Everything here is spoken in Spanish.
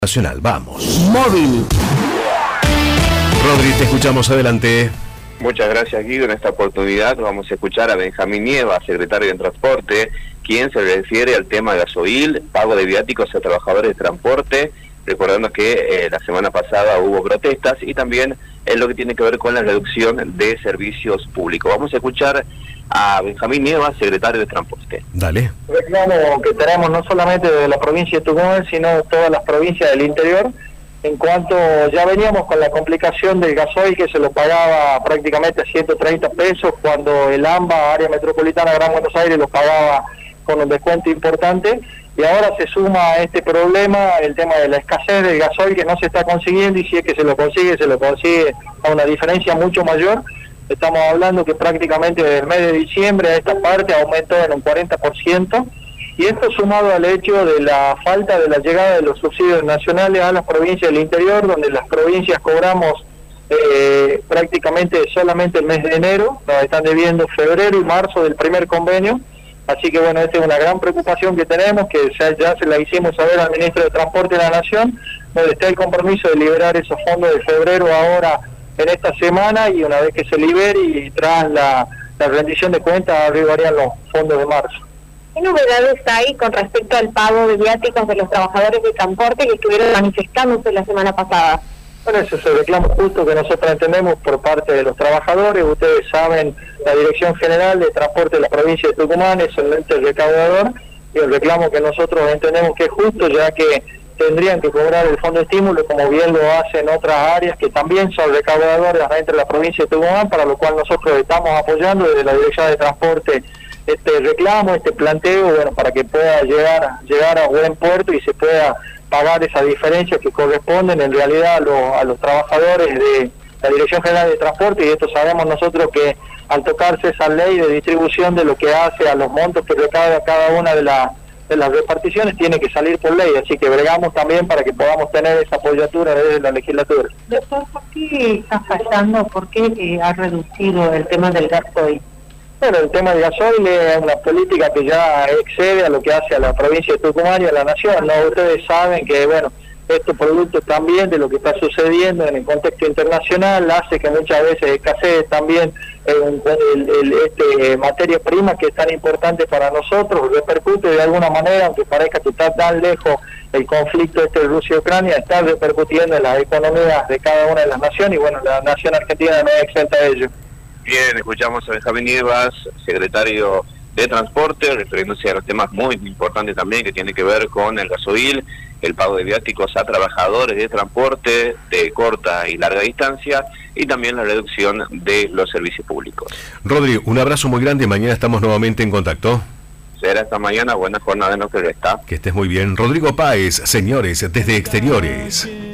Nacional, vamos. Móvil. Rodri, te escuchamos, adelante. Muchas gracias, Guido. En esta oportunidad vamos a escuchar a Benjamín Nieva, secretario de Transporte, quien se refiere al tema de gasoil, pago de viáticos a trabajadores de transporte, recordando que la semana pasada hubo protestas y también es lo que tiene que ver con la reducción de servicios públicos. Vamos a escuchar a Benjamín Nieva, secretario de Transporte. Dale. Reclamo que tenemos no solamente de la provincia de Tucumán, sino todas las provincias del interior, en cuanto ya veníamos con la complicación del gasoil que se lo pagaba prácticamente a 130 pesos, cuando el AMBA, Área Metropolitana Gran Buenos Aires, lo pagaba con un descuento importante, y ahora se suma a este problema el tema de la escasez del gasoil que no se está consiguiendo, y si es que se lo consigue a una diferencia mucho mayor. Estamos hablando que prácticamente desde el mes de diciembre a esta parte aumentó en un 40%, y esto sumado al hecho de la falta de la llegada de los subsidios nacionales a las provincias del interior, donde las provincias cobramos prácticamente solamente el mes de enero, nos están debiendo febrero y marzo del primer convenio. Así que bueno, esta es una gran preocupación que tenemos, que ya se la hicimos saber al ministro de Transporte de la Nación, donde está el compromiso de liberar esos fondos de febrero ahora en esta semana, y una vez que se libere y tras la rendición de cuentas arribarían los fondos de marzo. ¿Qué novedades hay con respecto al pago de viáticos de los trabajadores de transporte que estuvieron manifestándose la semana pasada? Bueno, ese es el reclamo justo que nosotros entendemos por parte de los trabajadores. Ustedes saben, la Dirección General de Transporte de la provincia de Tucumán es el ente recaudador, y el reclamo que nosotros entendemos que es justo, ya que tendrían que cobrar el fondo de estímulo, como bien lo hacen otras áreas que también son recaudadoras dentro de la provincia de Tucumán, para lo cual nosotros estamos apoyando desde la Dirección de Transporte este reclamo, este planteo, bueno, para que pueda llegar a buen puerto y se pueda pagar esas diferencias que corresponden en realidad a los trabajadores de la Dirección General de Transporte. Y esto sabemos nosotros que al tocarse esa ley de distribución de lo que hace a los montos que recauda cada una de las reparticiones, tiene que salir por ley, así que bregamos también para que podamos tener esa apoyatura desde la legislatura. Doctor, ¿por qué está fallando? ¿Por qué ha reducido el tema del gasoil? Bueno, el tema del gasoil es una política que ya excede a lo que hace a la provincia de Tucumán y a la nación, ¿no? Ustedes saben que, bueno, estos productos también de lo que está sucediendo en el contexto internacional hace que muchas veces escasee también materia prima que es tan importante para nosotros, repercute de alguna manera, aunque parezca que está tan lejos el conflicto de Rusia y Ucrania, está repercutiendo en las economías de cada una de las naciones, y bueno, la nación argentina no es exenta de ello. Bien, escuchamos a Benjamín Nieva, secretario de Transporte, refiriéndose a los temas muy importantes también que tiene que ver con el gasoil, el pago de viáticos a trabajadores de transporte de corta y larga distancia, y también la reducción de los servicios públicos. Rodri, un abrazo muy grande, mañana estamos nuevamente en contacto. Será esta mañana, buena jornada, no se resta. Que estés muy bien. Rodrigo Páez, señores, desde Exteriores.